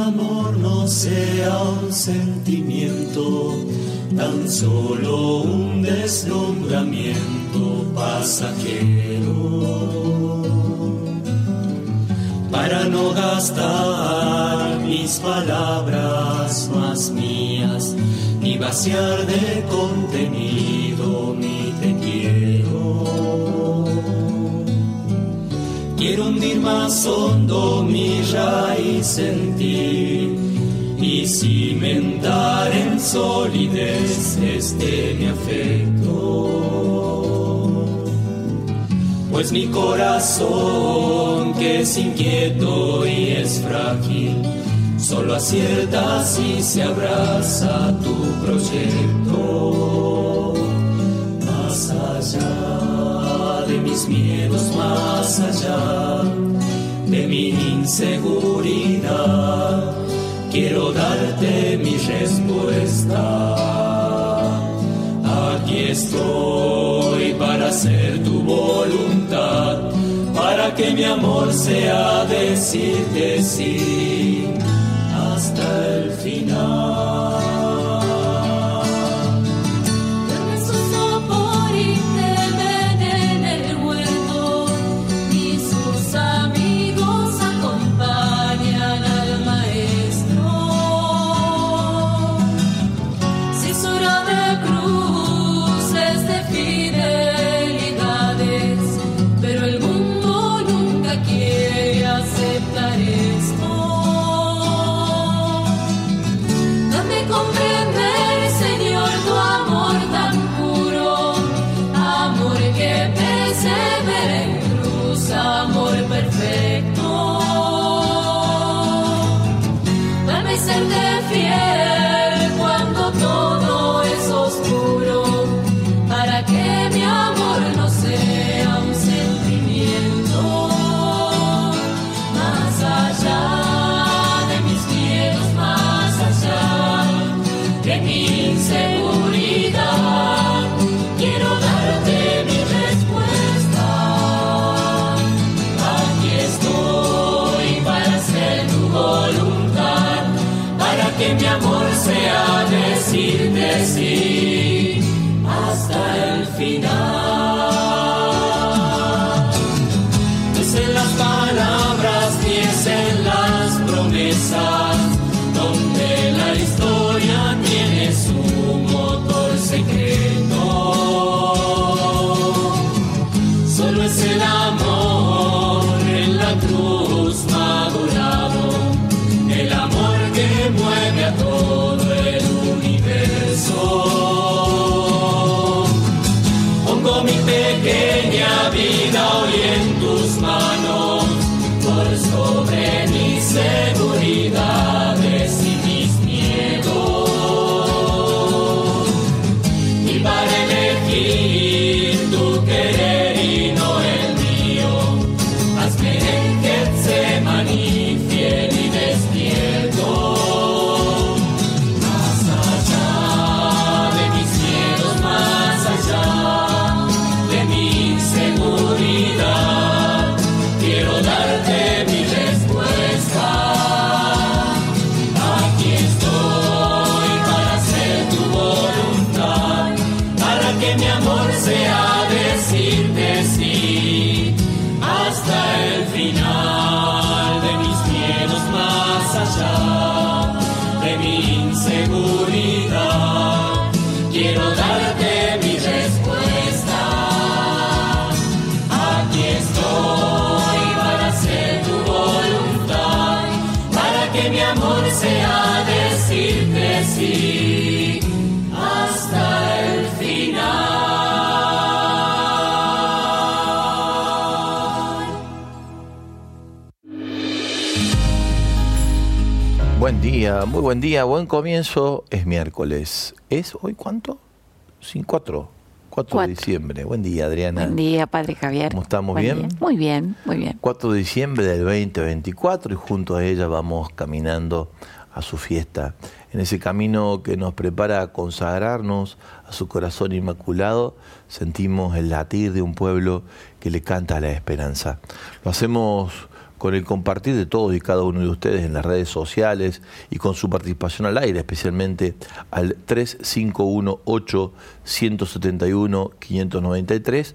amor no sea un sentimiento, tan solo un deslumbramiento pasajero. Para no gastar mis palabras más mías, ni vaciar de contenido mi te quiero. Quiero hundir más hondo mi raíz en ti y cimentar en solidez mi afecto. Pues mi corazón, que es inquieto y es frágil, solo acierta si se abraza tu proyecto. Más allá de mis miedos, más allá de mi inseguridad, quiero darte mi respuesta. Aquí estoy para hacer tu voluntad, para que mi amor sea decirte sí hasta el final. Dame su sopor y te ven en el huerto, y sus amigos acompañan al maestro. Si es hora de cruces, de fidelidades, pero el mundo nunca quiere aceptar esto. Dame comprender, Señor, tu amor tan puro, amor que persevera en cruz, amor perfecto. Dame serte fiel cuando todo es oscuro, para que mi amor no sea un sentimiento. Más allá de mis miedos, más allá de mi inseguridad, quiero darte mi respuesta. Aquí estoy para hacer tu voluntad, para que mi amor sea decirte sí hasta el final. No es en las palabras ni es en las promesas donde la historia tiene su motor secreto. Solo es el amor en la cruz madurado, el amor que mueve a todo el universo. Pongo mi pequeña vida hoy en tus manos, por sobre mis seguridades y mis miedos. Y para elegir tu querer y no el mío, hazme en Getsemaní fiel y despierto. Más allá de mis miedos, más allá de mi inseguridad, quiero darte mi respuesta. Aquí estoy para hacer tu voluntad, para que mi amor sea decirte sí hasta el final. De mis miedos, más allá de mi inseguridad, quiero darte mi respuesta. Aquí estoy para hacer tu voluntad, para que mi amor sea decirte sí hasta el final. Buen día, muy buen día, buen comienzo. Es miércoles. ¿Es hoy cuánto? 4 de diciembre. Buen día, Adriana. Buen día, Padre Javier. ¿Cómo estamos? Buen ¿Bien? día. Muy bien, muy bien. 4 de diciembre del 2024 y junto a ella vamos caminando a su fiesta. En ese camino que nos prepara a consagrarnos a su corazón inmaculado, sentimos el latir de un pueblo que le canta a la esperanza. Lo hacemos con el compartir de todos y cada uno de ustedes en las redes sociales y con su participación al aire, especialmente al 3518-171-593,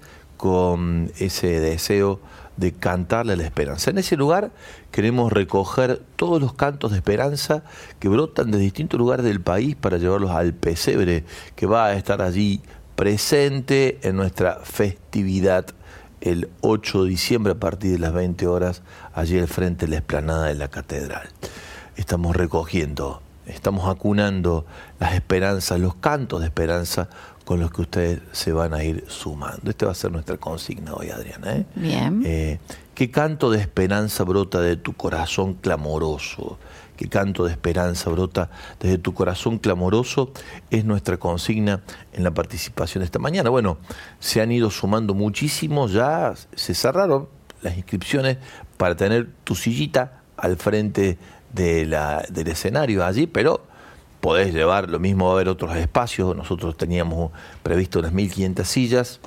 con ese deseo de cantarle a la esperanza. En ese lugar queremos recoger todos los cantos de esperanza que brotan de distintos lugares del país para llevarlos al pesebre, que va a estar allí presente en nuestra festividad el 8 de diciembre a partir de las 20 horas, allí al frente de la explanada de la catedral. Estamos recogiendo, estamos acunando las esperanzas, los cantos de esperanza con los que ustedes se van a ir sumando. Esta va a ser nuestra consigna hoy, Adriana. Bien. ¿Qué canto de esperanza brota de tu corazón clamoroso? ¿Qué canto de esperanza brota desde tu corazón clamoroso? Es nuestra consigna en la participación de esta mañana. Bueno, se han ido sumando muchísimo, ya se cerraron las inscripciones para tener tu sillita al frente del escenario allí, pero podés llevar, lo mismo va a haber otros espacios. Nosotros teníamos previsto unas 1.500 sillas,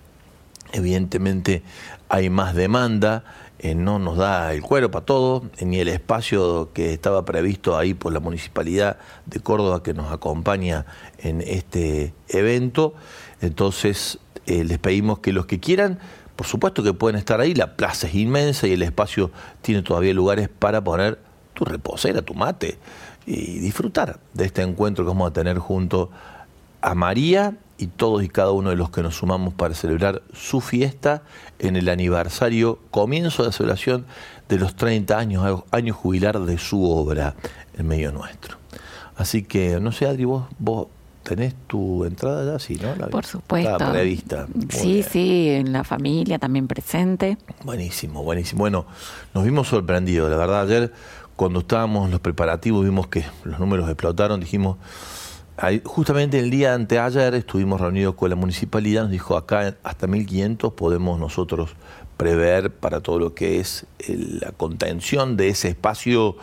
evidentemente hay más demanda, no nos da el cuero para todo, ni el espacio que estaba previsto ahí por la Municipalidad de Córdoba que nos acompaña en este evento. Entonces les pedimos que los que quieran, por supuesto que pueden estar ahí, la plaza es inmensa y el espacio tiene todavía lugares para poner tu reposera, tu mate y disfrutar de este encuentro que vamos a tener junto a María y todos y cada uno de los que nos sumamos para celebrar su fiesta en el aniversario, comienzo de la celebración de los 30 años jubilar de su obra en medio nuestro. Así que, no sé, Adri, vos tenés tu entrada ya, sí, ¿no? Por supuesto. Está prevista. Sí, sí, en la familia también presente. Buenísimo, buenísimo. Bueno, nos vimos sorprendidos, la verdad, ayer cuando estábamos en los preparativos vimos que los números explotaron, dijimos, justamente el día anteayer estuvimos reunidos con la municipalidad, nos dijo acá hasta 1.500 podemos nosotros prever para todo lo que es la contención de ese espacio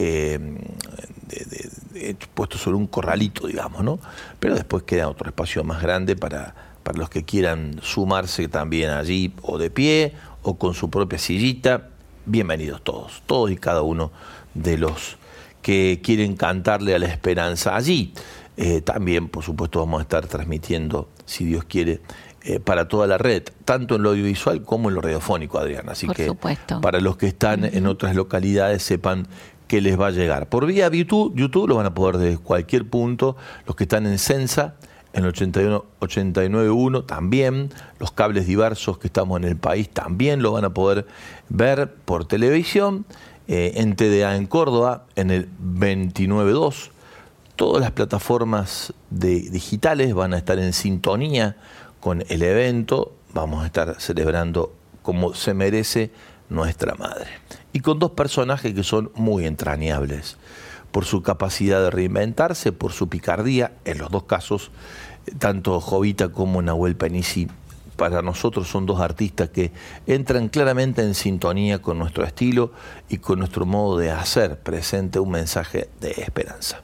puesto sobre un corralito, digamos, ¿no? Pero después queda otro espacio más grande para los que quieran sumarse también allí, o de pie, o con su propia sillita. Bienvenidos todos y cada uno de los que quieren cantarle a la esperanza allí. También, por supuesto, vamos a estar transmitiendo, si Dios quiere, para toda la red, tanto en lo audiovisual como en lo radiofónico, Adriana. Así que para los que están en otras localidades sepan que les va a llegar. Por vía YouTube lo van a poder desde cualquier punto. Los que están en Sensa, en 89.1 también. Los cables diversos que estamos en el país también lo van a poder ver por televisión. En TDA en Córdoba, en el 29.2. Todas las plataformas digitales van a estar en sintonía con el evento. Vamos a estar celebrando como se merece nuestra madre. Y con dos personajes que son muy entrañables, por su capacidad de reinventarse, por su picardía, en los dos casos, tanto Jovita como Nahuel Penici, para nosotros son dos artistas que entran claramente en sintonía con nuestro estilo y con nuestro modo de hacer presente un mensaje de esperanza.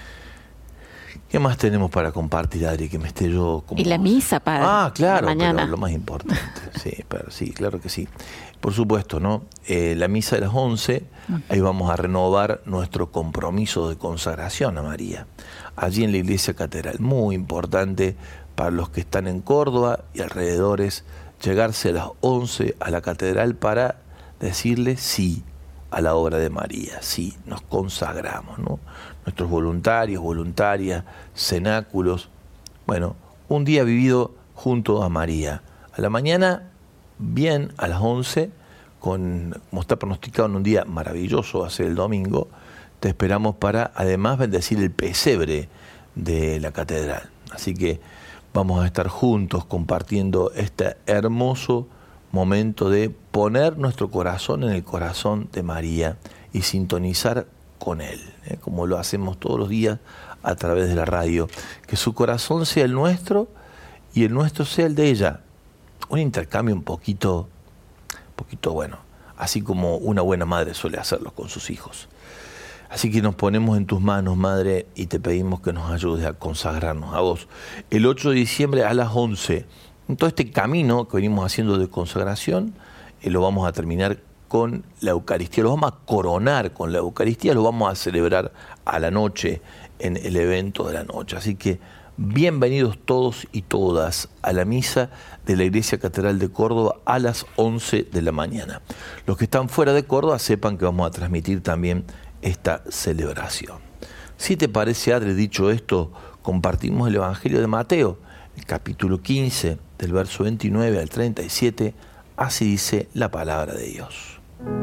¿Qué más tenemos para compartir, Adri? Que me esté yo como... Y la misa para claro, mañana. Pero lo más importante. Sí, claro que sí. Por supuesto, ¿no? La misa de las 11, ahí vamos a renovar nuestro compromiso de consagración a María. Allí en la iglesia catedral, muy importante para los que están en Córdoba y alrededores, llegarse a las 11 a la catedral para decirle sí a la obra de María. Sí, nos consagramos, ¿no? Nuestros voluntarios, voluntarias, cenáculos. Bueno, un día vivido junto a María. A la mañana, bien, a las 11, como está pronosticado en un día maravilloso, va a ser el domingo, te esperamos para además bendecir el pesebre de la catedral. Así que vamos a estar juntos compartiendo este hermoso momento de poner nuestro corazón en el corazón de María y sintonizar con Él, como lo hacemos todos los días a través de la radio. Que su corazón sea el nuestro y el nuestro sea el de ella. Un intercambio un poquito bueno, así como una buena madre suele hacerlo con sus hijos. Así que nos ponemos en tus manos, Madre, y te pedimos que nos ayudes a consagrarnos a vos. El 8 de diciembre a las 11, en todo este camino que venimos haciendo de consagración, lo vamos a terminar con la Eucaristía, lo vamos a coronar con la Eucaristía, lo vamos a celebrar a la noche, en el evento de la noche. Así que bienvenidos todos y todas a la misa de la Iglesia Catedral de Córdoba a las 11 de la mañana. Los que están fuera de Córdoba sepan que vamos a transmitir también esta celebración. Si te parece, Adri, dicho esto, compartimos el Evangelio de Mateo, el capítulo 15, del verso 29 al 37, así dice la palabra de Dios.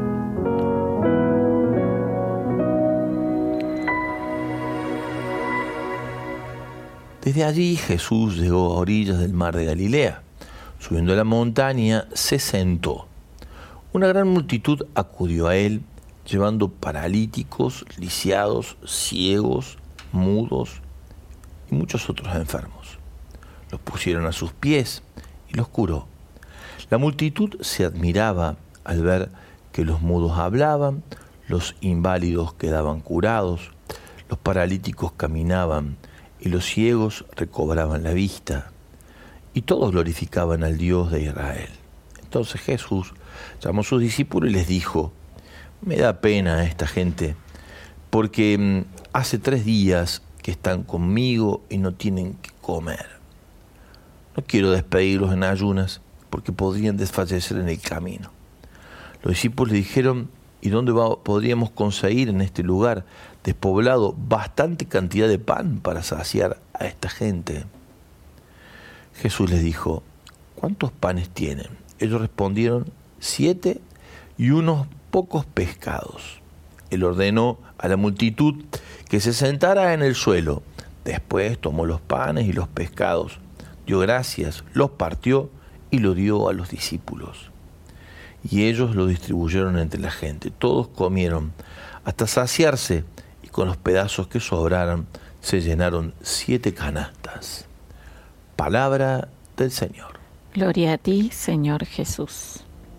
Desde allí Jesús llegó a orillas del mar de Galilea. Subiendo a la montaña, se sentó. Una gran multitud acudió a él, llevando paralíticos, lisiados, ciegos, mudos y muchos otros enfermos. Los pusieron a sus pies y los curó. La multitud se admiraba al ver que los mudos hablaban, los inválidos quedaban curados, los paralíticos caminaban y los ciegos recobraban la vista, y todos glorificaban al Dios de Israel. Entonces Jesús llamó a sus discípulos y les dijo: me da pena a esta gente, porque hace 3 días que están conmigo y no tienen que comer. No quiero despedirlos en ayunas, porque podrían desfallecer en el camino. Los discípulos le dijeron: ¿y dónde podríamos conseguir en este lugar despoblado bastante cantidad de pan para saciar a esta gente? Jesús les dijo: ¿cuántos panes tienen? Ellos respondieron: 7 y unos pocos pescados. Él ordenó a la multitud que se sentara en el suelo. Después tomó los panes y los pescados, dio gracias, los partió y lo dio a los discípulos. Y ellos lo distribuyeron entre la gente. Todos comieron hasta saciarse, y con los pedazos que sobraron se llenaron 7 canastas. Palabra del Señor. Gloria a ti, Señor Jesús.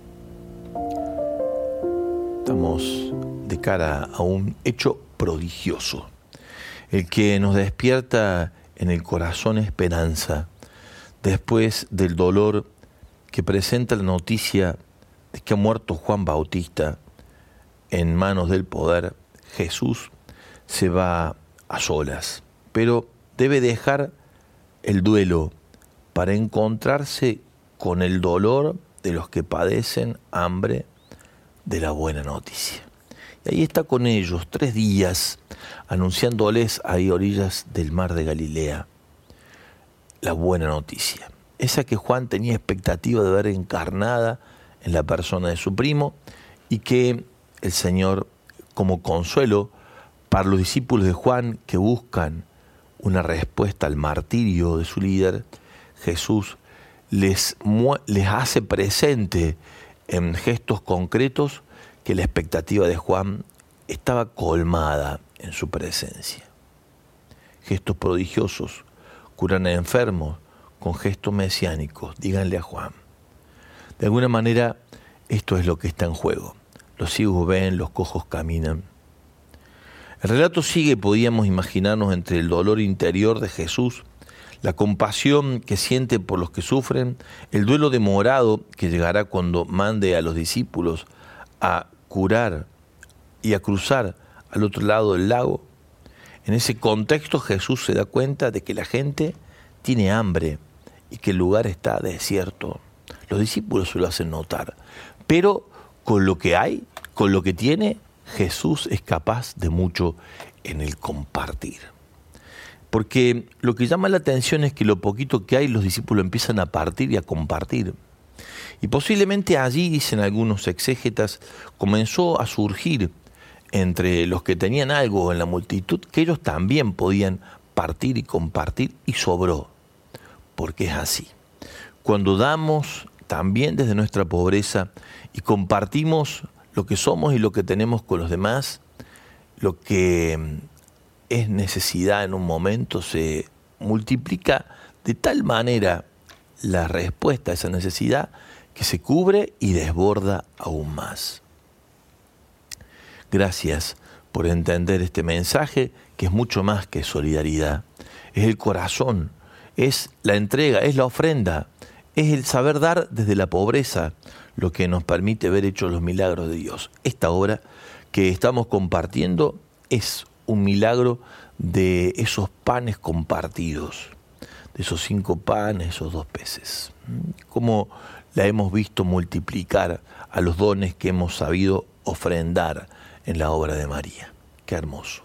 Estamos de cara a un hecho prodigioso, el que nos despierta en el corazón esperanza, después del dolor que presenta la noticia de que ha muerto Juan Bautista en manos del poder. Jesús se va a solas, pero debe dejar el duelo para encontrarse con el dolor de los que padecen hambre de la buena noticia. Y ahí está con ellos 3 días, anunciándoles ahí a orillas del mar de Galilea la buena noticia, esa que Juan tenía expectativa de ver encarnada en la persona de su primo, y que el Señor, como consuelo para los discípulos de Juan que buscan una respuesta al martirio de su líder, Jesús les hace presente en gestos concretos que la expectativa de Juan estaba colmada en su presencia. Gestos prodigiosos, curan a enfermos con gestos mesiánicos, díganle a Juan. De alguna manera, esto es lo que está en juego. Los ciegos ven, los cojos caminan. El relato sigue, podíamos imaginarnos entre el dolor interior de Jesús, la compasión que siente por los que sufren, el duelo demorado que llegará cuando mande a los discípulos a curar y a cruzar al otro lado del lago. En ese contexto Jesús se da cuenta de que la gente tiene hambre y que el lugar está desierto. Los discípulos se lo hacen notar, pero con lo que hay, con lo que tiene, Jesús es capaz de mucho en el compartir. Porque lo que llama la atención es que lo poquito que hay, los discípulos empiezan a partir y a compartir. Y posiblemente allí, dicen algunos exégetas, comenzó a surgir entre los que tenían algo en la multitud, que ellos también podían partir y compartir, y sobró. Porque es así. Cuando damos también desde nuestra pobreza y compartimos lo que somos y lo que tenemos con los demás, lo que es necesidad en un momento se multiplica de tal manera la respuesta a esa necesidad que se cubre y desborda aún más. Gracias por entender este mensaje, que es mucho más que solidaridad. Es el corazón, es la entrega, es la ofrenda, es el saber dar desde la pobreza, lo que nos permite ver hechos los milagros de Dios. Esta obra que estamos compartiendo es un milagro de esos panes compartidos, de esos 5 panes, esos 2 peces. Cómo la hemos visto multiplicar a los dones que hemos sabido ofrendar en la obra de María. Qué hermoso.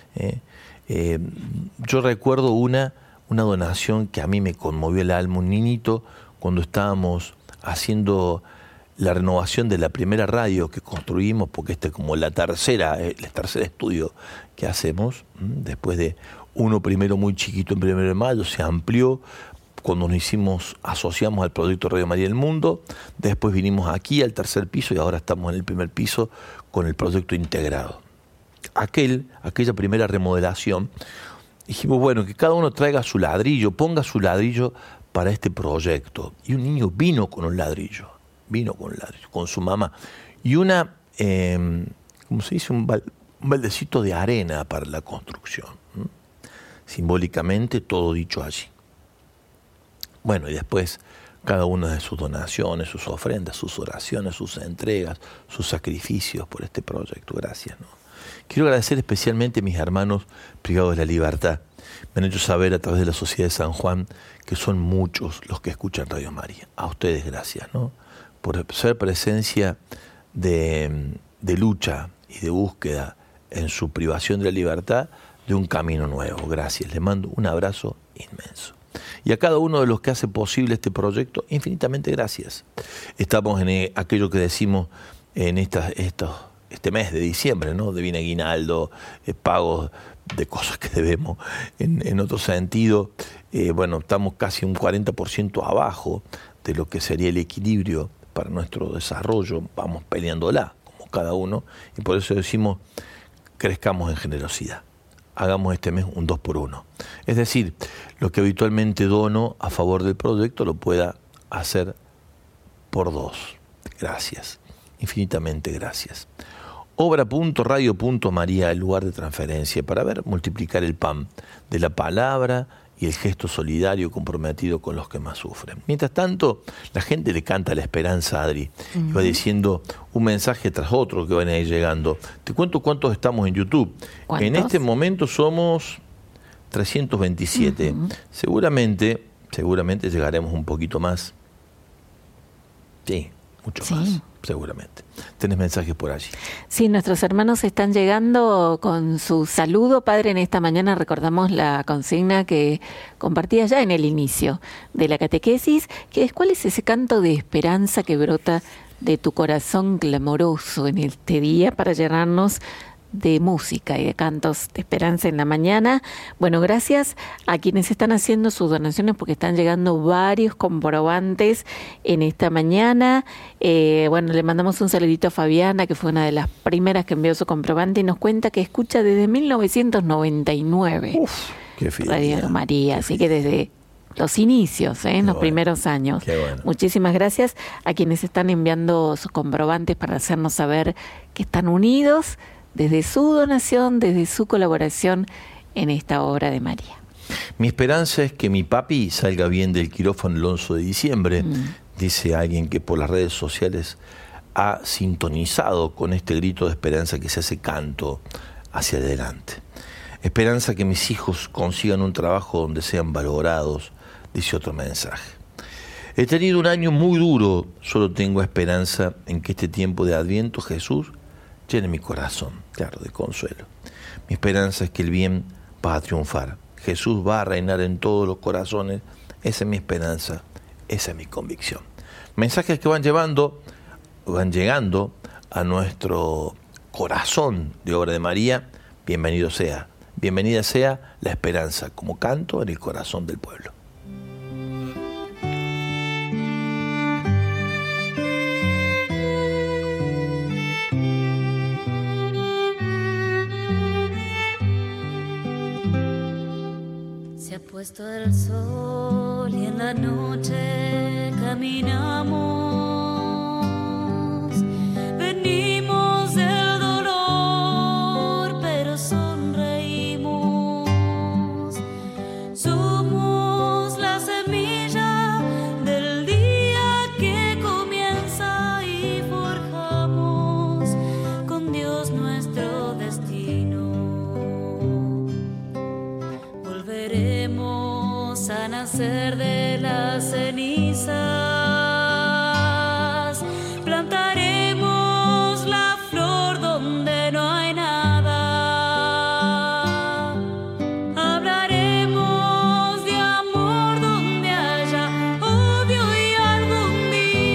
Yo recuerdo una donación que a mí me conmovió el alma, un niñito, cuando estábamos haciendo la renovación de la primera radio que construimos, porque este es como el tercer estudio que hacemos, después de uno primero muy chiquito en 1 de Mayo, se amplió cuando asociamos al proyecto Radio María del Mundo, después vinimos aquí al 3er piso y ahora estamos en el 1er piso con el proyecto integrado. Aquella primera remodelación, dijimos, bueno, que cada uno traiga su ladrillo, ponga su ladrillo para este proyecto. Y un niño vino con un ladrillo, con su mamá. Y ¿cómo se dice? Un baldecito de arena para la construcción. Simbólicamente todo dicho allí. Bueno, y después cada una de sus donaciones, sus ofrendas, sus oraciones, sus entregas, sus sacrificios por este proyecto. Gracias, ¿no? Quiero agradecer especialmente a mis hermanos privados de la libertad. Me han hecho saber a través de la Sociedad de San Juan que son muchos los que escuchan Radio María. A ustedes gracias, ¿no? Por ser presencia de lucha y de búsqueda en su privación de la libertad de un camino nuevo. Gracias. Les mando un abrazo inmenso. Y a cada uno de los que hace posible este proyecto, infinitamente gracias. Estamos en aquello que decimos en este mes de diciembre, ¿no? De bien aguinaldo, pagos de cosas que debemos en otro sentido. Bueno, estamos casi un 40% abajo de lo que sería el equilibrio para nuestro desarrollo. Vamos peleándola, como cada uno, y por eso decimos, crezcamos en generosidad. Hagamos este mes un 2x1. Es decir, lo que habitualmente dono a favor del proyecto lo pueda hacer por 2. Gracias, infinitamente gracias. Obra.radio.maría, el lugar de transferencia, para multiplicar el pan de la palabra y el gesto solidario comprometido con los que más sufren. Mientras tanto, la gente le canta la esperanza, Adri, y va diciendo un mensaje tras otro que van a ir llegando. Te cuento cuántos estamos en YouTube. ¿Cuántos? En este momento somos 327. Seguramente llegaremos un poquito más. Sí, mucho más. Seguramente. ¿Tenés mensajes por allí? Sí, nuestros hermanos están llegando con su saludo. Padre, en esta mañana recordamos la consigna que compartía ya en el inicio de la catequesis, que es ¿cuál es ese canto de esperanza que brota de tu corazón clamoroso en este día para llenarnos de música y de cantos de esperanza en la mañana? Bueno, gracias a quienes están haciendo sus donaciones porque están llegando varios comprobantes en esta mañana. Bueno, le mandamos un saludito a Fabiana, que fue una de las primeras que envió su comprobante y nos cuenta que escucha desde 1999. Uf, qué fidelidad. Radio María, así que desde los inicios, en los primeros años. Qué bueno. Muchísimas gracias a quienes están enviando sus comprobantes para hacernos saber que están unidos desde su donación, desde su colaboración en esta obra de María. Mi esperanza es que mi papi salga bien del quirófano el 11 de diciembre, dice alguien que por las redes sociales ha sintonizado con este grito de esperanza que se hace canto hacia adelante. Esperanza que mis hijos consigan un trabajo donde sean valorados, dice otro mensaje. He tenido un año muy duro, solo tengo esperanza en que este tiempo de Adviento Jesús llene mi corazón, claro, de consuelo. Mi esperanza es que el bien va a triunfar. Jesús va a reinar en todos los corazones. Esa es mi esperanza, esa es mi convicción. Mensajes que van llegando a nuestro corazón de obra de María. Bienvenido sea, bienvenida sea la esperanza como canto en el corazón del pueblo. Se ha puesto el sol y en la noche caminamos. Venimos del dolor, pero sonreímos. Somos la semilla del día que comienza y nacer de las cenizas, plantaremos la flor donde no hay nada. Hablaremos de amor donde haya odio y algún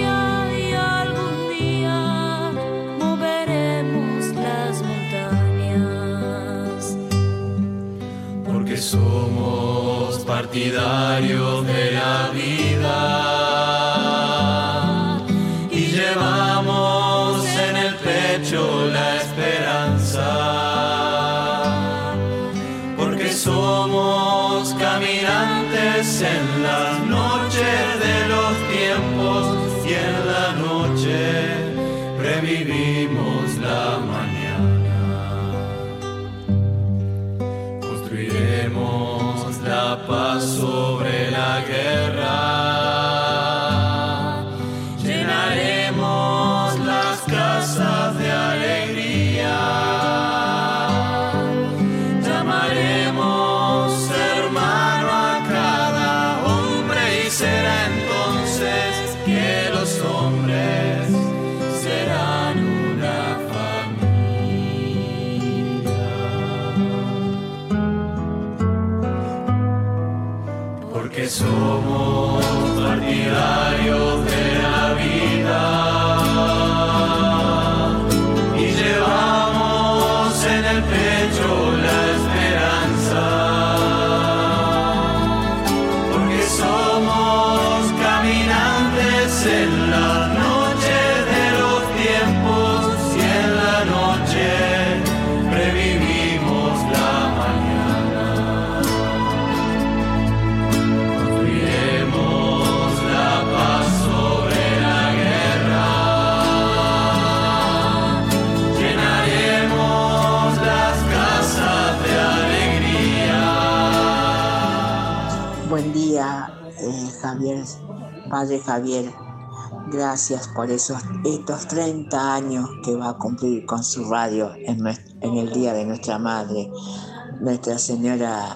día moveremos las montañas. Porque somos partidarios de la vida y llevamos en el pecho la esperanza. Porque somos caminantes en las noches de los tiempos y en la noche revivimos la mañana. Construiremos la paz sobre la guerra, llenaremos las casas de alegría, llamaremos hermano a cada hombre y será entonces que los hombres serán una familia. Porque somos partidarios de la vida y llevamos en el pecho la esperanza. Porque somos caminantes en las noches de los tiempos y en la noche revivimos la mañana. Construiremos la paz sobre la guerra, llenaremos las casas de alegría. Buen día, Javier, Padre Javier. Gracias por estos 30 años que va a cumplir con su radio en el Día de Nuestra Madre, Nuestra Señora,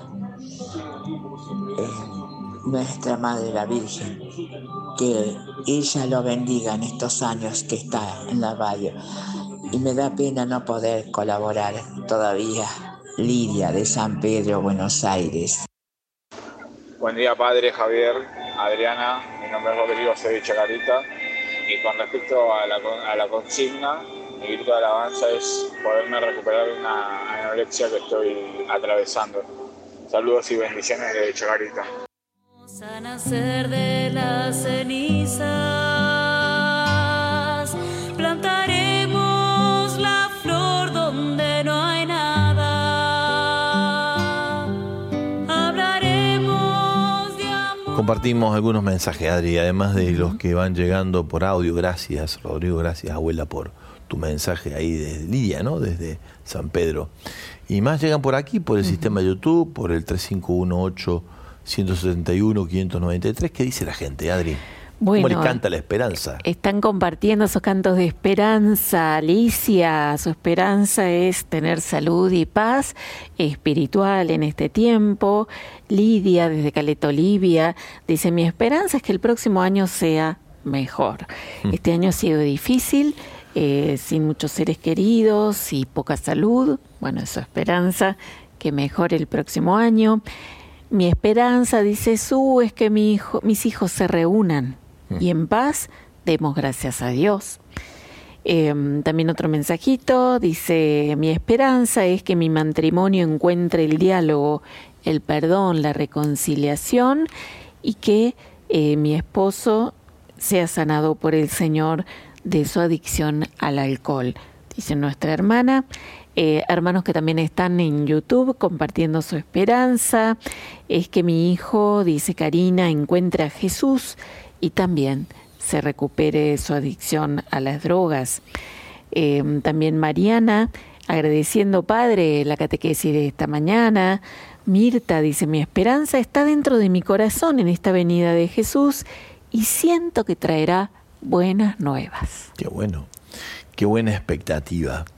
Nuestra Madre la Virgen. Que ella lo bendiga en estos años que está en la radio. Y me da pena no poder colaborar todavía. Lidia, de San Pedro, Buenos Aires. Buen día, Padre Javier, Adriana, mi nombre es Rodrigo, soy de Chacarita, y con respecto a la consigna, mi grito de alabanza es poderme recuperar una anorexia que estoy atravesando. Saludos y bendiciones de Chacarita. Vamos a nacer de las cenizas, plantaremos la flor donde no hay nada. Hablaremos de amor. Compartimos algunos mensajes, Adri, además de los que van llegando por audio. Gracias, Rodrigo, gracias, abuela, por tu mensaje ahí de Lidia, ¿no? Desde San Pedro. Y más llegan por aquí, por el sistema de YouTube, por el 3518-171-593. ¿Qué dice la gente, Adri? Bueno, ¿cómo le canta la esperanza? Están compartiendo esos cantos de esperanza. Alicia, su esperanza es tener salud y paz espiritual en este tiempo. Lidia, desde Caleta Olivia, dice: mi esperanza es que el próximo año sea mejor. Este año ha sido difícil, sin muchos seres queridos y poca salud. Bueno, es su esperanza, que mejore el próximo año. Mi esperanza, dice Su, es que mis hijos se reúnan y en paz demos gracias a Dios. También otro mensajito dice: mi esperanza es que mi matrimonio encuentre el diálogo, el perdón, la reconciliación, y que mi esposo sea sanado por el Señor de su adicción al alcohol. Dice nuestra hermana. Hermanos que también están en YouTube compartiendo su esperanza es que mi hijo, dice Karina, encuentre a Jesús y también se recupere su adicción a las drogas. También Mariana, agradeciendo, Padre, la catequesis de esta mañana. Mirta dice: mi esperanza está dentro de mi corazón en esta venida de Jesús y siento que traerá buenas nuevas. Qué bueno, qué buena expectativa.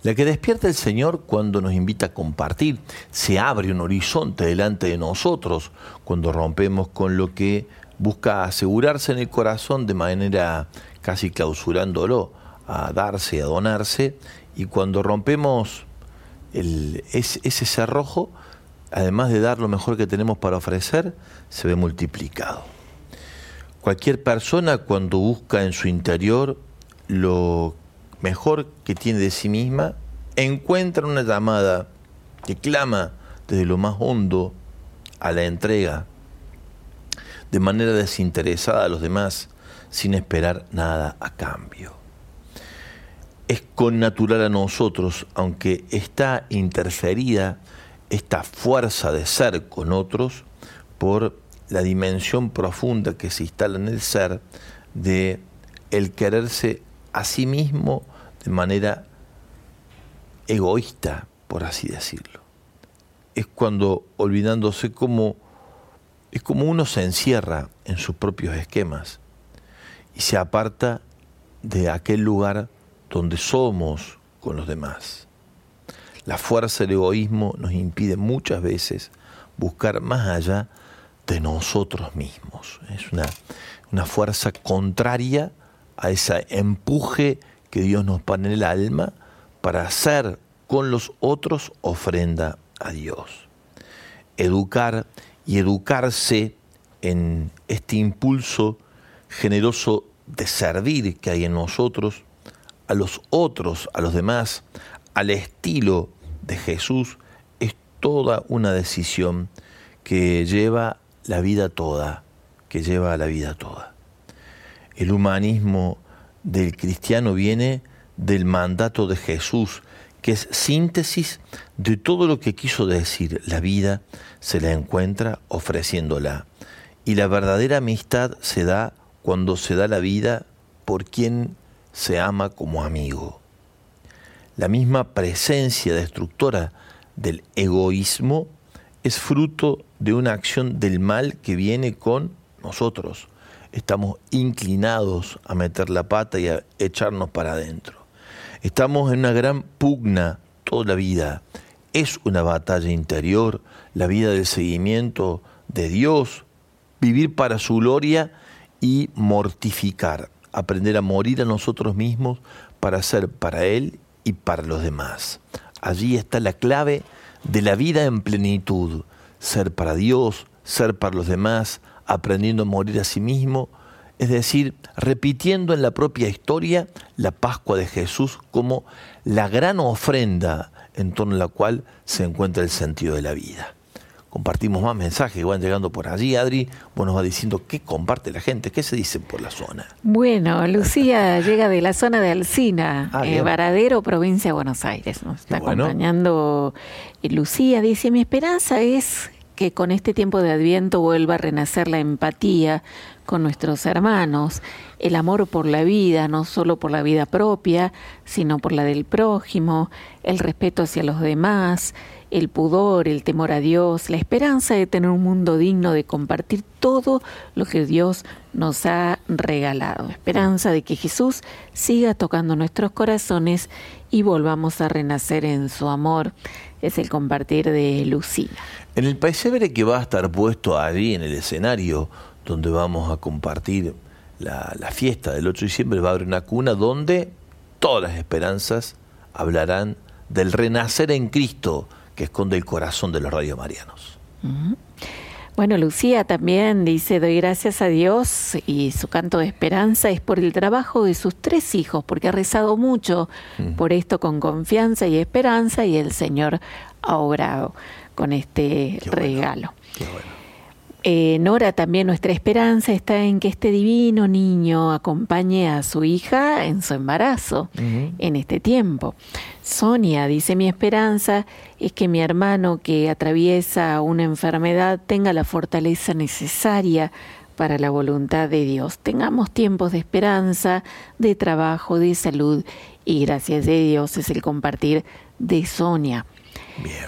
La que despierta el Señor cuando nos invita a compartir. Se abre un horizonte delante de nosotros cuando rompemos con lo que busca asegurarse en el corazón de manera casi clausurándolo, a darse, a donarse, y cuando rompemos ese cerrojo, además de dar lo mejor que tenemos para ofrecer, se ve multiplicado. Cualquier persona cuando busca en su interior lo mejor que tiene de sí misma, encuentra una llamada que clama desde lo más hondo a la entrega, de manera desinteresada a los demás, sin esperar nada a cambio. Es connatural a nosotros, aunque está interferida esta fuerza de ser con otros por la dimensión profunda que se instala en el ser de el quererse a sí mismo de manera egoísta, por así decirlo. Es cuando, olvidándose es como uno se encierra en sus propios esquemas y se aparta de aquel lugar donde somos con los demás. La fuerza del egoísmo nos impide muchas veces buscar más allá de nosotros mismos. Es una fuerza contraria a ese empuje que Dios nos pone en el alma para hacer con los otros ofrenda a Dios. Educar y educarse en este impulso generoso de servir que hay en nosotros, a los otros, a los demás, al estilo de Jesús, es toda una decisión que lleva la vida toda, El humanismo del cristiano viene del mandato de Jesús, que es síntesis de todo lo que quiso decir. La vida se la encuentra ofreciéndola. Y la verdadera amistad se da cuando se da la vida por quien se ama como amigo. La misma presencia destructora del egoísmo es fruto de una acción del mal que viene con nosotros. Estamos inclinados a meter la pata y a echarnos para adentro. Estamos en una gran pugna toda la vida. Es una batalla interior, la vida del seguimiento de Dios, vivir para su gloria y mortificar, aprender a morir a nosotros mismos para ser para Él y para los demás. Allí está la clave de la vida en plenitud, ser para Dios, ser para los demás, aprendiendo a morir a sí mismo, es decir, repitiendo en la propia historia la Pascua de Jesús como la gran ofrenda en torno a la cual se encuentra el sentido de la vida. Compartimos más mensajes que van llegando por allí. Adri, vos nos vas diciendo qué comparte la gente, qué se dice por la zona. Bueno, Lucía llega de la zona de Alsina, Varadero, provincia de Buenos Aires. Nos está acompañando Lucía. Dice, mi esperanza es que con este tiempo de Adviento vuelva a renacer la empatía con nuestros hermanos, el amor por la vida, no solo por la vida propia, sino por la del prójimo, el respeto hacia los demás, el pudor, el temor a Dios, la esperanza de tener un mundo digno de compartir todo lo que Dios nos ha regalado, esperanza de que Jesús siga tocando nuestros corazones y volvamos a renacer en su amor. Es el compartir de Lucía. En el pesebre que va a estar puesto allí en el escenario donde vamos a compartir la fiesta del 8 de diciembre, va a haber una cuna donde todas las esperanzas hablarán del renacer en Cristo que esconde el corazón de los radiomarianos. Uh-huh. Bueno, Lucía también dice, doy gracias a Dios, y su canto de esperanza es por el trabajo de sus 3 hijos, porque ha rezado mucho por esto con confianza y esperanza, y el Señor ha obrado con este regalo. Qué bueno. Nora, también nuestra esperanza está en que este divino niño acompañe a su hija en su embarazo en este tiempo. Sonia dice, mi esperanza es que mi hermano que atraviesa una enfermedad tenga la fortaleza necesaria para la voluntad de Dios. Tengamos tiempos de esperanza, de trabajo, de salud, y gracias de Dios es el compartir de Sonia. Bien.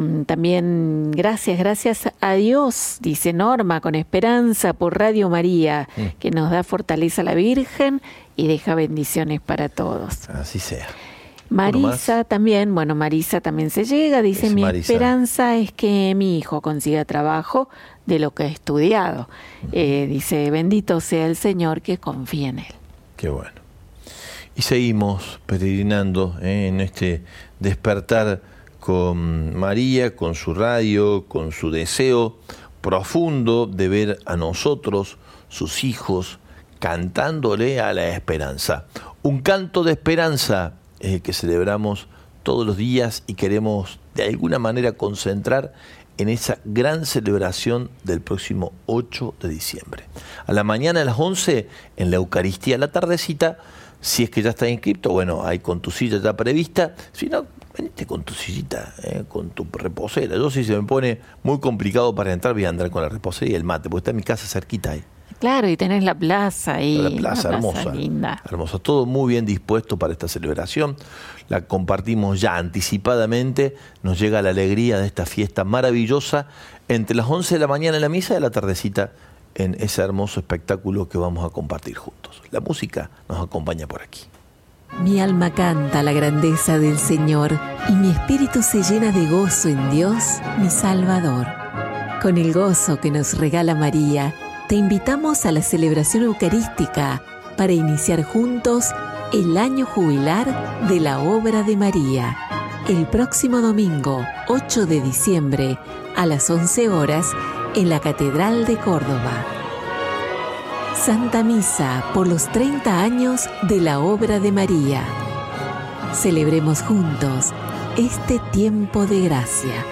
También gracias a Dios, dice Norma, con esperanza por Radio María, que nos da fortaleza a la Virgen y deja bendiciones para todos. Así sea. Marisa también, Marisa también se llega, dice, mi esperanza es que mi hijo consiga trabajo de lo que ha estudiado. Dice, bendito sea el Señor que confía en él. Qué bueno. Y seguimos peregrinando en este despertar con María, con su radio, con su deseo profundo de ver a nosotros, sus hijos, cantándole a la esperanza. Un canto de esperanza que celebramos todos los días y queremos de alguna manera concentrar en esa gran celebración del próximo 8 de diciembre. A la mañana a las 11 en la Eucaristía, a la tardecita, si es que ya está inscripto, hay con tu silla ya prevista, si no, venite con tu sillita, con tu reposera. Yo si se me pone muy complicado para entrar, voy a andar con la reposera y el mate, porque está en mi casa cerquita ahí. Claro, y tenés la plaza ahí. La plaza hermosa, linda. Hermosa, todo muy bien dispuesto para esta celebración. La compartimos ya anticipadamente, nos llega la alegría de esta fiesta maravillosa entre las 11 de la mañana en la misa y a la tardecita en ese hermoso espectáculo que vamos a compartir juntos. La música nos acompaña por aquí. Mi alma canta la grandeza del Señor y mi espíritu se llena de gozo en Dios, mi Salvador. Con el gozo que nos regala María, te invitamos a la celebración eucarística para iniciar juntos el año jubilar de la obra de María. El próximo domingo, 8 de diciembre, a las 11 horas, en la Catedral de Córdoba. Santa Misa por los 30 años de la obra de María. Celebremos juntos este tiempo de gracia.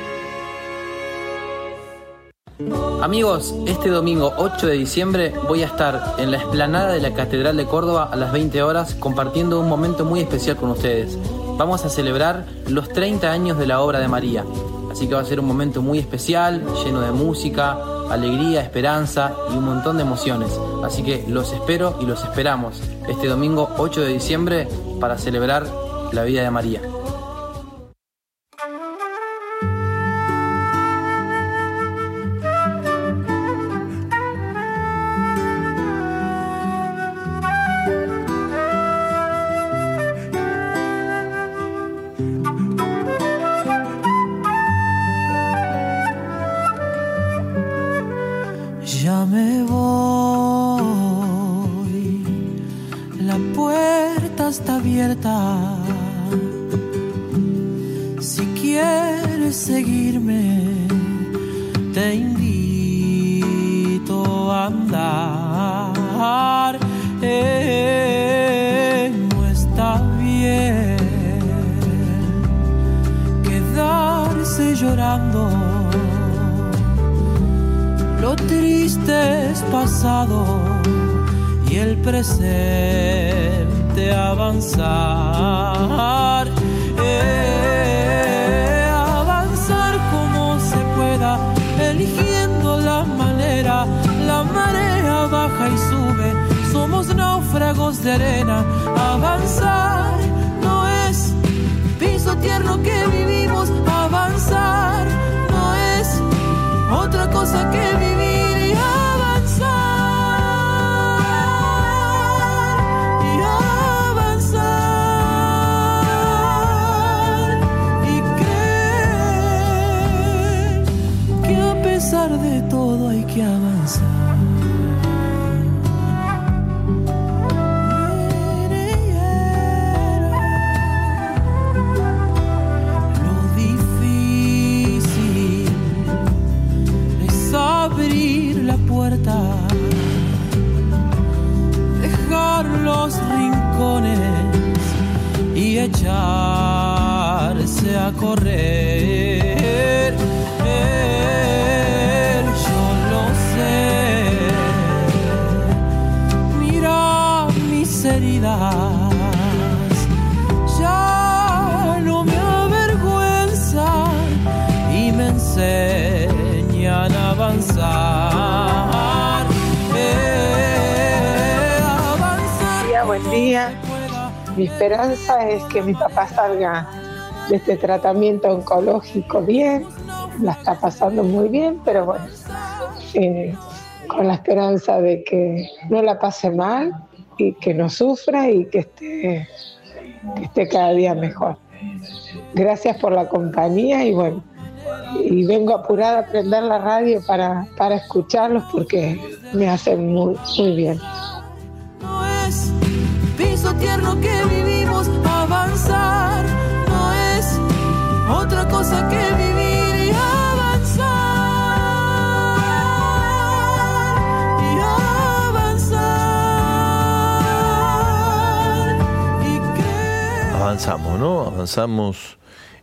Amigos, este domingo 8 de diciembre voy a estar en la explanada de la Catedral de Córdoba a las 20 horas compartiendo un momento muy especial con ustedes. Vamos a celebrar los 30 años de la obra de María. Así que va a ser un momento muy especial, lleno de música, alegría, esperanza y un montón de emociones. Así que los espero y los esperamos este domingo 8 de diciembre para celebrar la vida de María. Ya me voy, la puerta está abierta. Si quieres seguirme, te invito a andar. No está bien quedarse llorando. Lo triste es pasado y el presente avanzar. Avanzar como se pueda, eligiendo la manera. La marea baja y sube, somos náufragos de arena. Avanzar no es piso tierno que vivimos. Avanzar no es otra cosa que vivir y avanzar y creer que a pesar de todo hay que avanzar. Dejar los rincones y echarse a correr. Yo lo sé. Mira mis heridas, ya no me avergüenzan y me enseñan a avanzar. Buen día. Mi esperanza es que mi papá salga de este tratamiento oncológico bien. La está pasando muy bien, pero bueno, con la esperanza de que no la pase mal y que no sufra y que esté que esté cada día mejor. Gracias por la compañía y bueno, y vengo apurada a prender la radio para escucharlos porque me hacen muy, muy bien. No es piso tierno que vivimos, avanzar no es otra cosa que vivir y avanzar y avanzar y creer. Avanzamos, ¿no? Avanzamos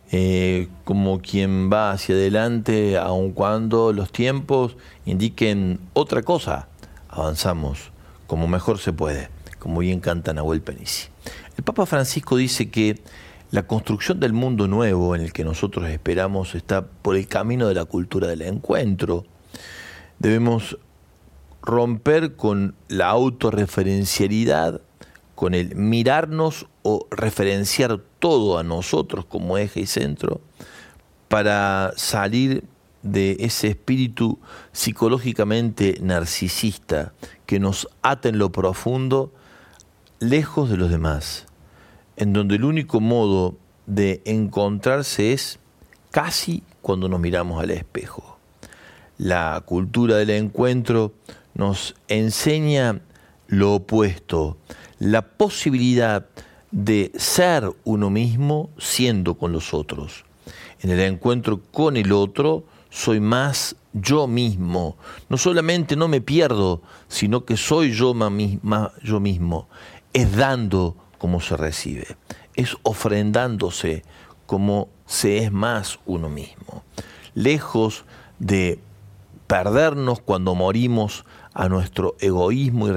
como quien va hacia adelante, aun cuando los tiempos indiquen otra cosa. Avanzamos como mejor se puede, como bien canta Nahuel Penici. El Papa Francisco dice que la construcción del mundo nuevo en el que nosotros esperamos está por el camino de la cultura del encuentro. Debemos romper con la autorreferencialidad, con el mirarnos o referenciar todo a nosotros como eje y centro, para salir de ese espíritu psicológicamente narcisista que nos ata en lo profundo, lejos de los demás, en donde el único modo de encontrarse es casi cuando nos miramos al espejo. La cultura del encuentro nos enseña lo opuesto, la posibilidad de ser uno mismo siendo con los otros. En el encuentro con el otro soy más yo mismo. No solamente no me pierdo, sino que soy yo mismo. Es dando como se recibe. Es ofrendándose como se es más uno mismo. Lejos de perdernos cuando morimos a nuestro egoísmo y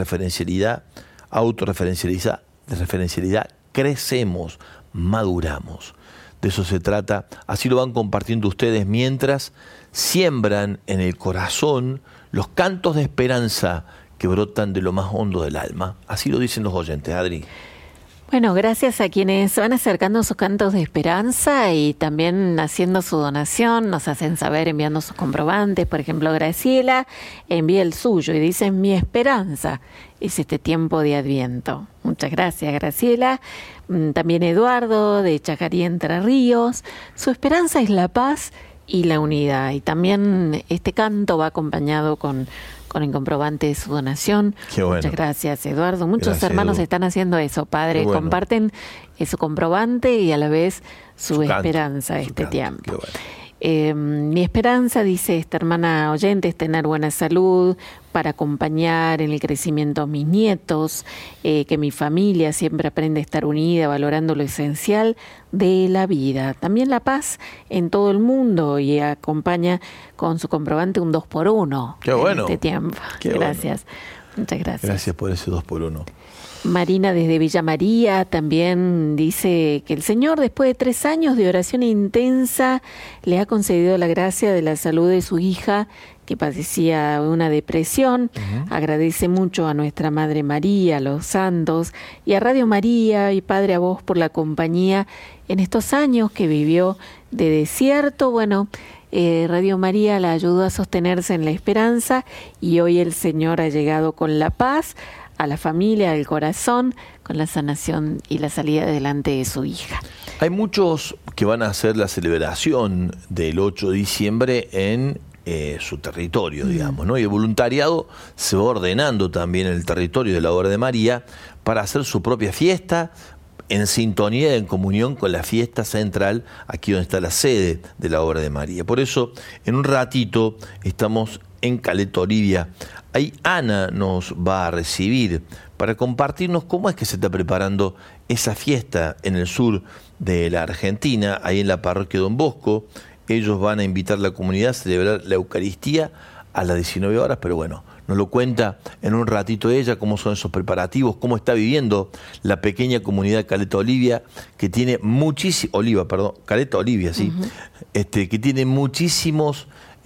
autorreferencialidad, crecemos, maduramos. De eso se trata, así lo van compartiendo ustedes mientras siembran en el corazón los cantos de esperanza que brotan de lo más hondo del alma. Así lo dicen los oyentes, Adri. Bueno, gracias a quienes van acercando sus cantos de esperanza y también haciendo su donación, nos hacen saber enviando sus comprobantes. Por ejemplo, Graciela envía el suyo y dice: mi esperanza es este tiempo de Adviento. Muchas gracias, Graciela. También Eduardo de Chajarí, Entre Ríos. Su esperanza es la paz y la unidad. Y también este canto va acompañado con el comprobante de su donación. Qué bueno. Muchas gracias, Eduardo. Muchos Gracias, hermanos Edu. están haciendo eso, Padre. Bueno. Comparten su comprobante y a la vez su canto, esperanza su este canto. tiempo. Qué bueno. Mi esperanza, dice esta hermana oyente, es tener buena salud para acompañar en el crecimiento a mis nietos, que mi familia siempre aprende a estar unida, valorando lo esencial de la vida. También la paz en todo el mundo, y acompaña con su comprobante un 2x1 Qué bueno. en este tiempo. Qué Gracias. Muchas gracias. Gracias por ese 2x1. Marina desde Villa María también dice que el Señor, después de 3 años de oración intensa, le ha concedido la gracia de la salud de su hija, que padecía una depresión. Agradece mucho a nuestra Madre María, a los santos y a Radio María, y Padre, a vos por la compañía en estos años que vivió de desierto. Bueno, Radio María la ayudó a sostenerse en la esperanza, y hoy el Señor ha llegado con la paz a la familia, al corazón, con la sanación y la salida adelante de su hija. Hay muchos que van a hacer la celebración del 8 de diciembre en su territorio, digamos, ¿no? Y el voluntariado se va ordenando también en el territorio de la Obra de María para hacer su propia fiesta, en sintonía y en comunión con la fiesta central, aquí donde está la sede de la Obra de María. Por eso, en un ratito, estamos en Caleta Olivia. Ahí Ana nos va a recibir para compartirnos cómo es que se está preparando esa fiesta en el sur de la Argentina, ahí en la parroquia Don Bosco. Ellos van a invitar a la comunidad a celebrar la Eucaristía a las 19 horas, pero bueno, nos lo cuenta en un ratito ella, cómo son esos preparativos, cómo está viviendo la pequeña comunidad Caleta Olivia, que tiene Caleta Olivia, sí, que tiene muchísimos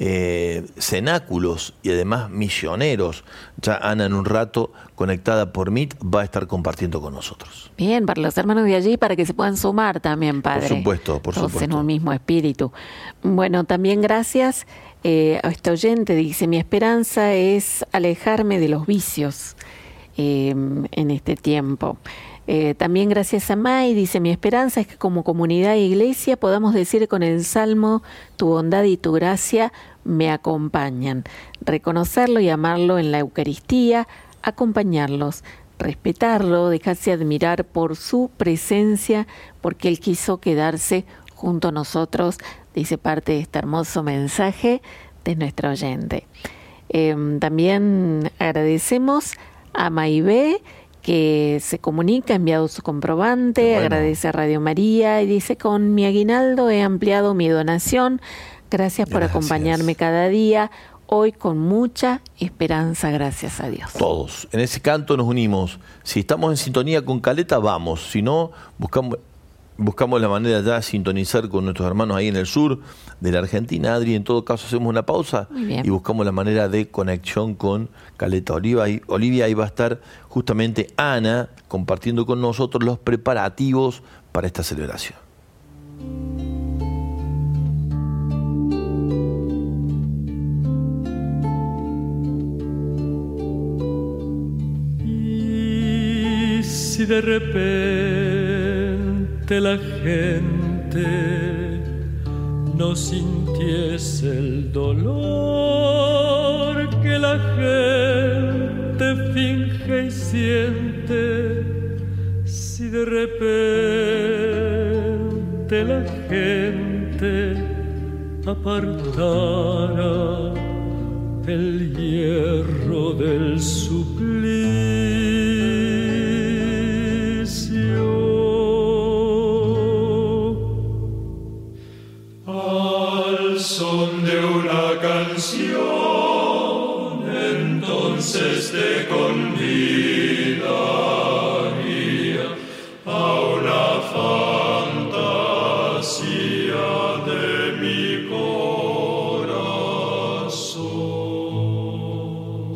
cenáculos y además misioneros. Ya Ana, en un rato, conectada por Meet, va a estar compartiendo con nosotros. Bien, para los hermanos de allí, para que se puedan sumar también, Padre. Por supuesto, por Todos supuesto. en un mismo espíritu. Bueno, también gracias a este oyente. Dice: mi esperanza es alejarme de los vicios en este tiempo. También gracias a May, dice, mi esperanza es que como comunidad e iglesia podamos decir con el Salmo, tu bondad y tu gracia me acompañan. Reconocerlo y amarlo en la Eucaristía, acompañarlos, respetarlo, dejarse admirar por su presencia, porque Él quiso quedarse junto a nosotros, dice parte de este hermoso mensaje de nuestro oyente. También agradecemos a Maibé, que se comunica, ha enviado su comprobante, bueno. Agradece a Radio María y dice, con mi aguinaldo he ampliado mi donación, gracias por acompañarme cada día, hoy con mucha esperanza, gracias a Dios. Todos, en ese canto nos unimos, si estamos en sintonía con Caleta, vamos, si no, buscamos la manera de sintonizar con nuestros hermanos ahí en el sur de la Argentina. Adri, en todo caso hacemos una pausa y buscamos la manera de conexión con Caleta Olivia. Ahí va a estar justamente Ana compartiendo con nosotros los preparativos para esta celebración. Y si de repente la gente no sintiese el dolor que la gente finge y siente, si de repente la gente apartara el hierro del suplicio. Son de una canción, entonces te convidaría a una fantasía de mi corazón.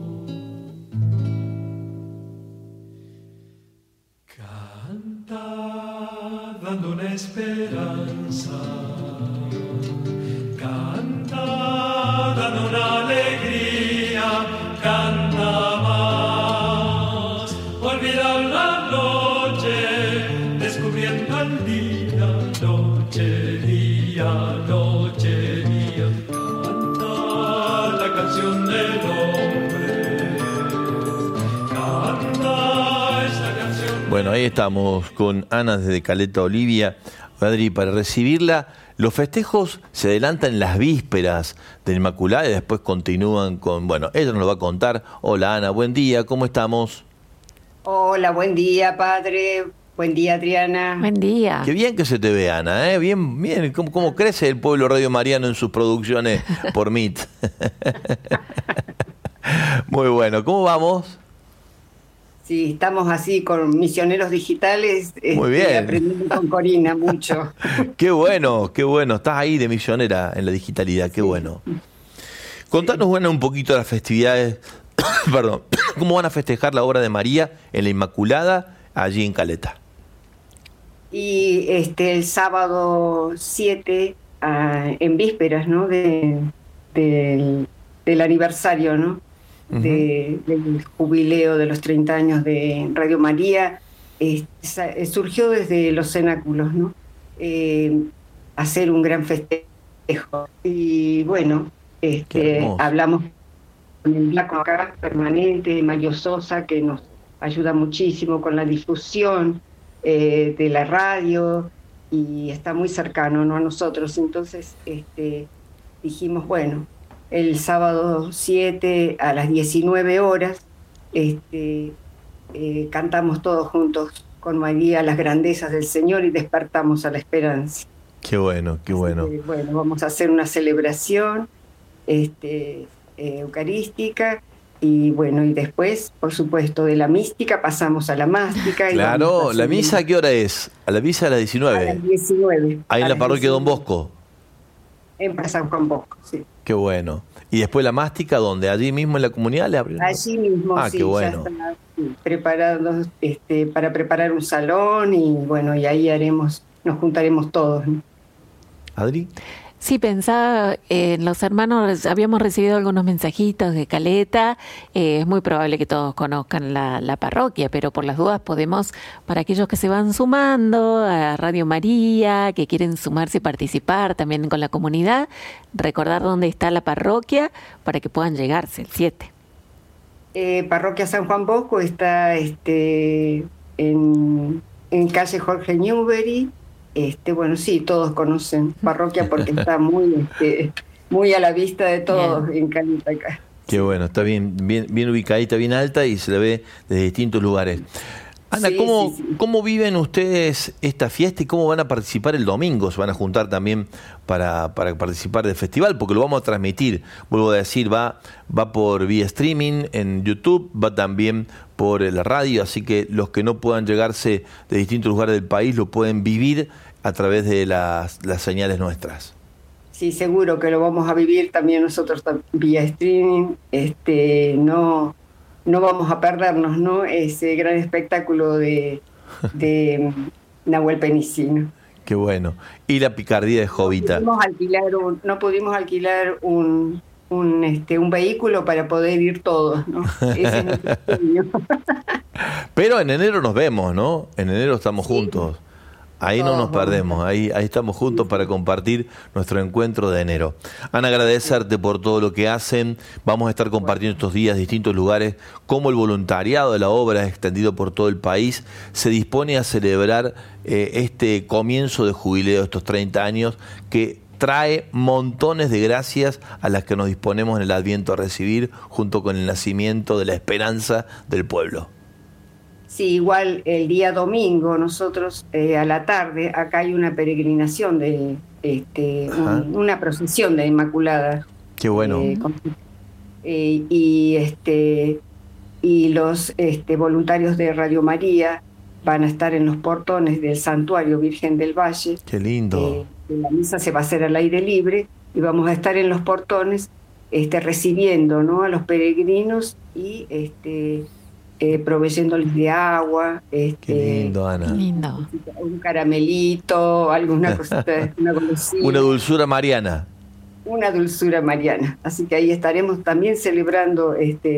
Canta dando una esperanza, dando una alegría, canta más, olvidar la noche, descubriendo el día, noche, día, noche, día, canta la canción del hombre, canta esta canción. Bueno, ahí estamos con Ana desde Caleta Olivia. Adri, para recibirla, los festejos se adelantan en las vísperas de Inmaculada y después continúan con... Bueno, ella nos lo va a contar. Hola Ana, buen día, ¿cómo estamos? Hola, buen día, padre. Buen día, Adriana. Buen día. Qué bien que se te ve, Ana, ¿eh? Bien, bien. ¿Cómo crece el pueblo Radio Mariano en sus producciones por MIT? Muy bueno, ¿cómo vamos? Sí, estamos así con misioneros digitales. Muy bien. Aprendiendo con Corina mucho. Qué bueno, qué bueno. Estás ahí de misionera en la digitalidad, qué bueno. Contanos, bueno, un poquito de las festividades. Perdón. ¿Cómo van a festejar la obra de María en la Inmaculada allí en Caleta? Y el sábado 7, en vísperas, ¿no? Del aniversario, ¿no? Del jubileo de los 30 años de Radio María, surgió desde los cenáculos, ¿no? Hacer un gran festejo. Y bueno, hablamos con el diácono acá permanente, Mario Sosa, que nos ayuda muchísimo con la difusión de la radio y está muy cercano, ¿no? A nosotros. Entonces dijimos, bueno, el sábado 7 a las 19 horas cantamos todos juntos con María las grandezas del Señor y despertamos a la esperanza. Qué bueno, qué bueno. Bueno, vamos a hacer una celebración eucarística y bueno, y después, por supuesto, de la mística pasamos a la mástica. Claro, ¿la misa a qué hora es? A la misa a las 19. A las 19. Ahí en la parroquia Don Bosco. En San Juan Bosco, sí. Qué bueno. ¿Y después la mástica dónde? ¿Allí mismo en la comunidad le abren? Allí mismo, sí. Qué bueno. Ya está preparados para preparar un salón y bueno, y ahí nos juntaremos todos, ¿no? ¿Adri? Sí, pensaba en los hermanos, habíamos recibido algunos mensajitos de Caleta, es muy probable que todos conozcan la parroquia, pero por las dudas podemos, para aquellos que se van sumando a Radio María, que quieren sumarse y participar también con la comunidad, recordar dónde está la parroquia para que puedan llegarse el 7. Parroquia San Juan Bosco está en calle Jorge Newbery. Bueno, sí, todos conocen parroquia porque está muy a la vista de todos en Caleta acá. Qué bueno, está bien ubicadita, bien alta y se la ve desde distintos lugares. Ana, Sí, ¿cómo viven ustedes esta fiesta y cómo van a participar el domingo? ¿Se van a juntar también para participar del festival? Porque lo vamos a transmitir, vuelvo a decir, va por vía streaming en YouTube, va también por la radio, así que los que no puedan llegarse de distintos lugares del país lo pueden vivir a través de las señales nuestras. Sí, seguro que lo vamos a vivir también nosotros vía streaming. No vamos a perdernos, ¿no? Ese gran espectáculo de Nahuel Penici, ¿no? Qué bueno. Y la picardía de Jovita. No pudimos alquilar un vehículo para poder ir todos, ¿no? Ese es nuestro sueño. Pero en enero nos vemos, ¿no? En enero estamos juntos. Ahí no nos perdemos, ahí estamos juntos para compartir nuestro encuentro de enero. Ana, agradecerte por todo lo que hacen. Vamos a estar compartiendo estos días distintos lugares, cómo el voluntariado de la obra extendido por todo el país se dispone a celebrar este comienzo de jubileo, estos 30 años, que trae montones de gracias a las que nos disponemos en el Adviento a recibir, junto con el nacimiento de la esperanza del pueblo. Sí, igual el día domingo nosotros a la tarde acá hay una peregrinación una procesión de Inmaculada. Qué bueno. Y los voluntarios de Radio María van a estar en los portones del Santuario Virgen del Valle. Qué lindo. La misa se va a hacer al aire libre y vamos a estar en los portones recibiendo, ¿no?, a los peregrinos y proveyéndoles de agua, Qué lindo, Ana. Lindo. un caramelito, alguna cosita, una golosina. Una dulzura mariana. Una dulzura mariana. Así que ahí estaremos también celebrando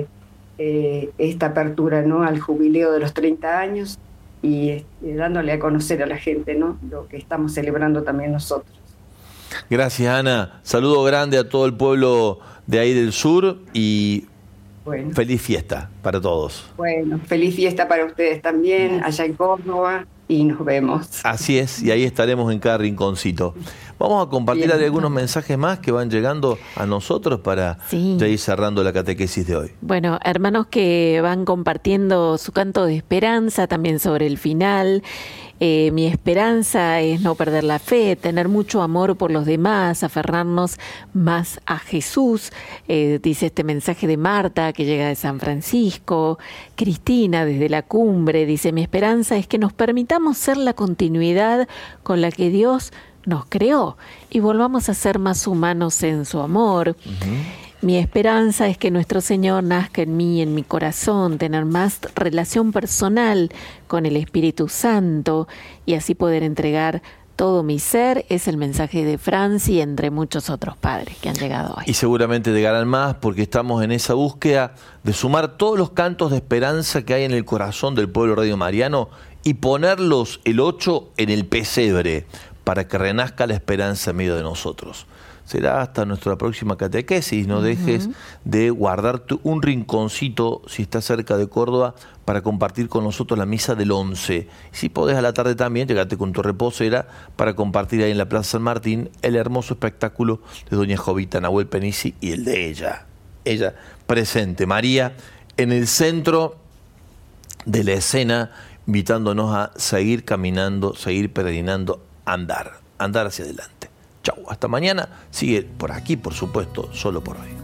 esta apertura, ¿no?, al jubileo de los 30 años y dándole a conocer a la gente, ¿no?, lo que estamos celebrando también nosotros. Gracias, Ana. Saludo grande a todo el pueblo de ahí del sur y feliz fiesta para todos. Bueno, feliz fiesta para ustedes también, allá en Córdoba, y nos vemos. Así es, y ahí estaremos en cada rinconcito. Vamos a compartir algunos mensajes más que van llegando a nosotros para ya ir cerrando la catequesis de hoy. Bueno, hermanos que van compartiendo su canto de esperanza también sobre el final. Mi esperanza es no perder la fe, tener mucho amor por los demás, aferrarnos más a Jesús, dice este mensaje de Marta que llega de San Francisco. Cristina desde la Cumbre dice: mi esperanza es que nos permitamos ser la continuidad con la que Dios nos creó y volvamos a ser más humanos en su amor. Mi esperanza es que nuestro Señor nazca en mí, en mi corazón, tener más relación personal con el Espíritu Santo y así poder entregar todo mi ser. Es el mensaje de Franci, entre muchos otros padres que han llegado hoy. Y seguramente llegarán más porque estamos en esa búsqueda de sumar todos los cantos de esperanza que hay en el corazón del pueblo radio mariano y ponerlos el 8 en el pesebre para que renazca la esperanza en medio de nosotros. Será hasta nuestra próxima catequesis. No dejes de guardarte un rinconcito, si estás cerca de Córdoba, para compartir con nosotros la misa del 11. Si podés a la tarde también, llegate con tu reposera para compartir ahí en la Plaza San Martín el hermoso espectáculo de doña Jovita Nahuel Penici y el de ella. Ella presente, María, en el centro de la escena, invitándonos a seguir caminando, seguir peregrinando, andar hacia adelante. Chau, hasta mañana. Sigue por aquí, por supuesto, solo por hoy.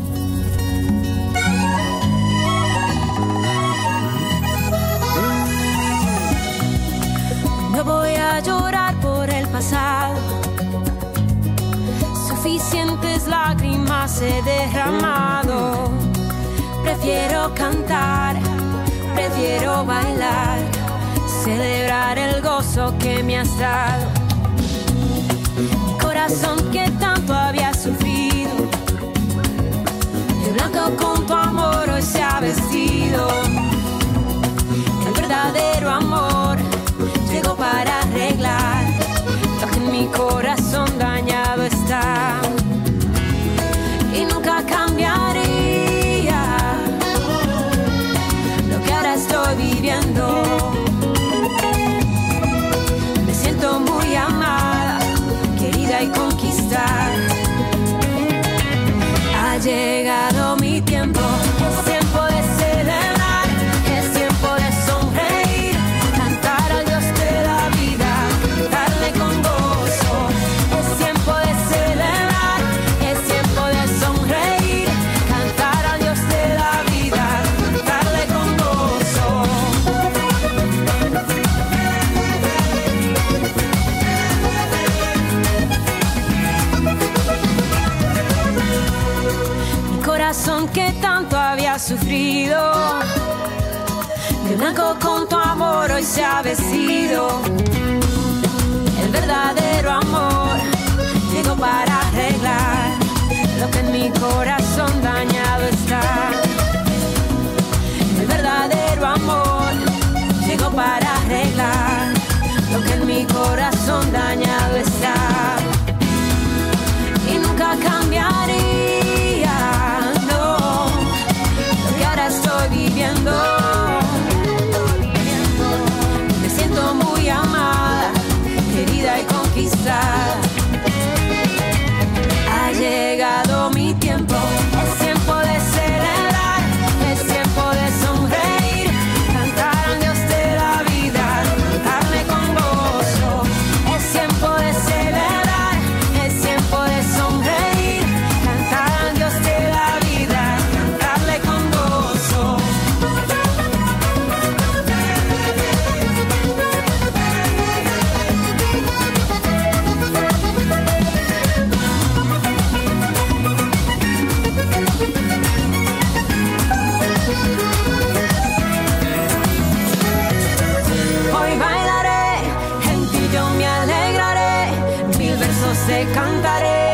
No voy a llorar por el pasado. Suficientes lágrimas he derramado. Prefiero cantar, prefiero bailar, celebrar el gozo que me has dado. corazón que tanto había sufrido, de blanco con tu amor hoy se ha vestido. El verdadero amor llegó para arreglar lo que en mi corazón dañado está. Y nunca cambiaría lo que ahora estoy viviendo. Me siento muy amada, querida y conquistada. Ha llegado mi tiempo, es tiempo de celebrar, es tiempo de sonreír, cantar al Dios de la vida, darle con gozo. Es tiempo de celebrar, es tiempo de sonreír, cantar al Dios de la vida, darle con gozo. Mi corazón que tanto había sufrido, de blanco con tu amor hoy se ha vestido. El verdadero amor llegó para arreglar lo que en mi corazón dañado está. El verdadero amor llegó para arreglar lo que en mi corazón dañado está. Y nunca cambiaría, no, lo que ahora estoy viviendo. Me siento muy amada, querida y conquistada. Ha llegado mi tiempo, es tiempo de celebrar, es tiempo de sonreír, cantar al Dios de la vida, darle con gozo. Es tiempo de celebrar, es tiempo de sonreír, cantar al Dios de la vida, darle con gozo. Hoy bailaré, en ti yo me alegraré, mil versos te cantaré.